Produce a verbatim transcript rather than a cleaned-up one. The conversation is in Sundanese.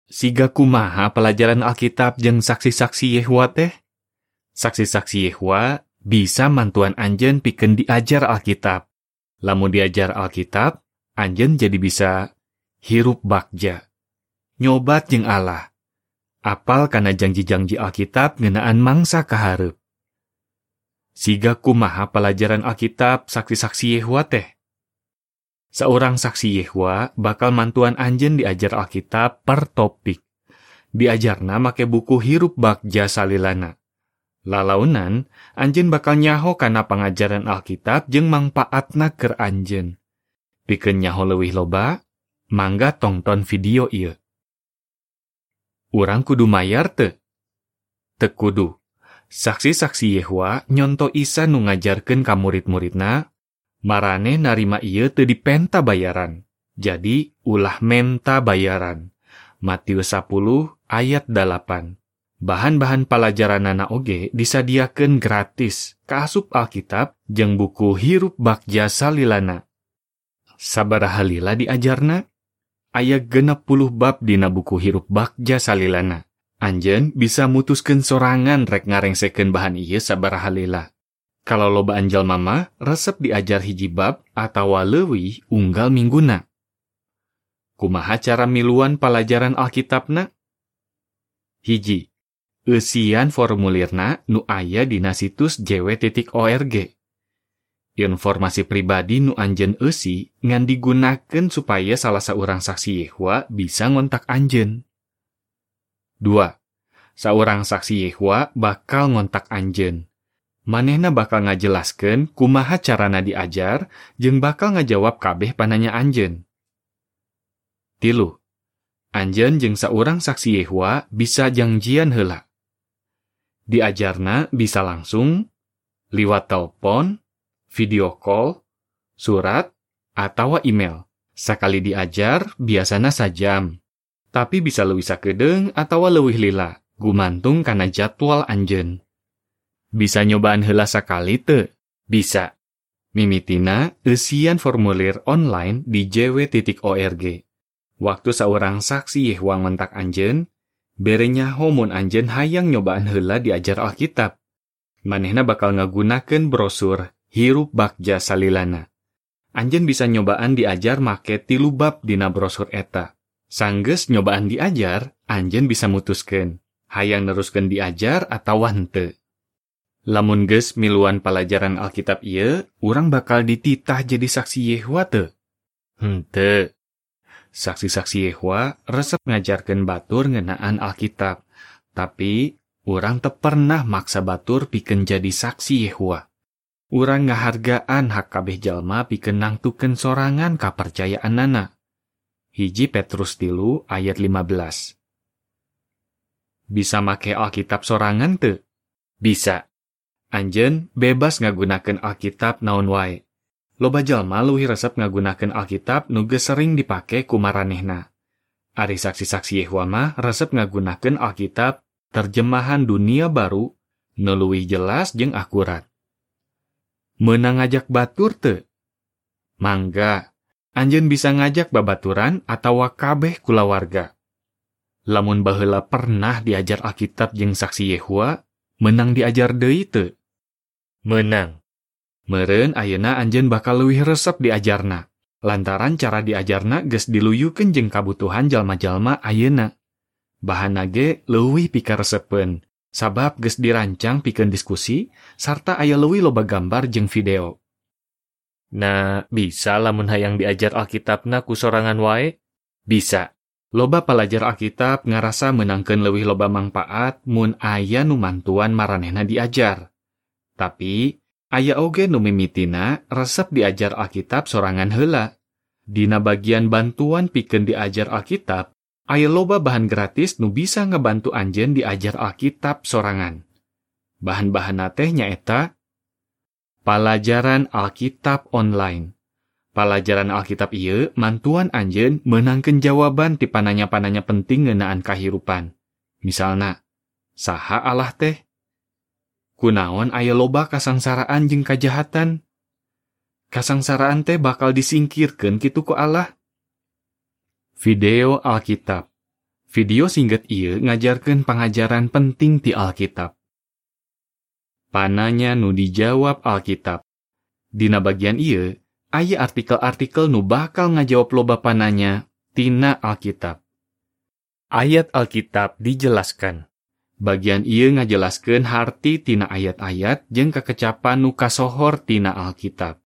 Siga kumaha pelajaran Alkitab jeung saksi-saksi Yehwa teh? Saksi-saksi Yehwa bisa mantuan anjeun pikeun diajar Alkitab. Lamun diajar Alkitab, anjeun jadi bisa hirup bagja. Nyobat jeung Allah. Apal kana janji-janji Alkitab ngeunaan mangsa kahareup. Siga kumaha pelajaran Alkitab saksi-saksi Yehwa teh? Seorang saksi Yehwa bakal mantuan anjeun diajar Alkitab per topik. Diajarna make buku hirup bagja salilana. Lalaunan, anjeun bakal nyaho kana pangajaran Alkitab jeung mangpaatna keur anjeun. Pikeun nyaho leuwih loba, mangga tongton video ieu. Urang kudu mayar teu? Teu kudu. Saksi-saksi Yehwa nyonto Isa nu ngajarkeun ka murid-muridna, marane narima ieu teu dipenta bayaran. Jadi, ulah menta bayaran. Matius sepuluh ayat dalapan. Bahan-bahan pelajaranana oge disadiakeun gratis kaasup Alkitab jeung buku hirup bagja salilana. Sabaraha lila diajarna? Aya genep puluh bab dina buku hirup bagja salilana. Anjeun bisa mutuskeun sorangan rek ngarengsekeun bahan ieu sabaraha lila. Kalau lobaan jalma mah resep diajar hiji bab atawa leuwih unggal mingguna. Kumaha cara miluan pelajaran Alkitabna? Hiji. Eusian formulirna nu aya dina situs j w titik org. Informasi pribadi nu anjeun eusi ngan digunakeun supaya salah saurang saksi Yehwa bisa ngontak anjeun. Dua. Saurang saksi Yehwa bakal ngontak anjeun. Manehna bakal ngajelaskeun kumaha carana diajar jeung bakal ngajawab kabeh pananya anjeun. Tilu. Anjeun jeung saurang saksi Yehwa bisa janjian heula. Diajarna bisa langsung, liwat telepon, video call, surat, atawa email. Sakali diajar, biasana sajam. Tapi bisa leuwih sakedeung atawa leuwih lila, gumantung kana jadwal anjeun. Bisa nyobaan heula sakali teu? Bisa. Mimitina eusian formulir online di j w titik org. Waktu saurang saksi Yehwa ngontak anjeun, bere nyaho mun anjeun hayang nyobaan heula diajar Alkitab. Manehna bakal ngagunakeun brosur hirup bagja salilana. Anjeun bisa nyobaan diajar make tilu bab dina brosur eta. Sanggeus nyobaan diajar, anjeun bisa mutuskeun hayang neruskeun diajar atawa henteu. Lamun geus miluan pelajaran Alkitab ieu, urang bakal dititah jadi saksi Yehwa teu? Henteu. Saksi-saksi Yehwa resep ngajarkeun batur ngeunaan Alkitab, tapi urang teu pernah maksa batur pikeun jadi saksi Yehwa. Urang ngahargaan hak kabeh jalma pikeun nangtukeun sorangan kapercayaanana. Hiji Petrus tilu ayat lima belas. Bisa make Alkitab sorangan teu? Bisa. Anjeun bebas ngagunakeun Alkitab naon wae. Loba jalma leuwih resep ngagunakeun Alkitab nu geus sering dipake ku maranehna. Ari saksi-saksi Yehwa mah resep ngagunakeun Alkitab terjemahan dunia baru nu leuwih jelas jeung akurat. Meunang ngajak batur teu? Mangga, anjeun bisa ngajak babaturan atawa kabeh kulawarga. Lamun baheula pernah diajar Alkitab jeung saksi Yehwa, meunang diajar deui teu? Meunang. Meureun ayeuna anjeun bakal leuwih resep diajarna, lantaran cara diajarna geus diluyukeun jeung kabutuhan jalma-jalma ayeuna. Bahanna ge leuwih pikaresepeun, sabab geus dirancang pikeun diskusi, sarta aya leuwih loba gambar jeung video. Nah, bisa lamun hayang diajar Alkitabna ku sorangan wae? Bisa. Loba pelajar Alkitab ngarasa meunangkeun leuwih loba mangpaat mun aya nu mantuan maranehna diajar. Tapi, aya oge nu mimitina resep diajar Alkitab sorangan heula. Dina bagian bantuan pikeun diajar Alkitab, aya loba bahan gratis nu bisa ngebantu anjeun diajar Alkitab sorangan. Bahan-bahanna teh nyaeta pelajaran Alkitab online. Pelajaran Alkitab ieu mantuan anjeun meunangkeun jawaban ti pananya-pananya penting ngeunaan kahirupan. Misalna, saha Allah teh? Kunaon aya loba kasangsaraan jeung kajahatan? Kasangsaraan teh bakal disingkirkeun kitu ku Allah? Video Alkitab. Video singkat ieu ngajarkeun pangajaran penting ti Alkitab. Pananya nu dijawab Alkitab. Dina bagian ieu, aya artikel-artikel nu bakal ngajawab loba pananya tina Alkitab. Ayat Alkitab dijelaskan. Bagian ieu ngajelaskeun harti tina ayat-ayat jeung kakecapan nu kasohor tina Alkitab.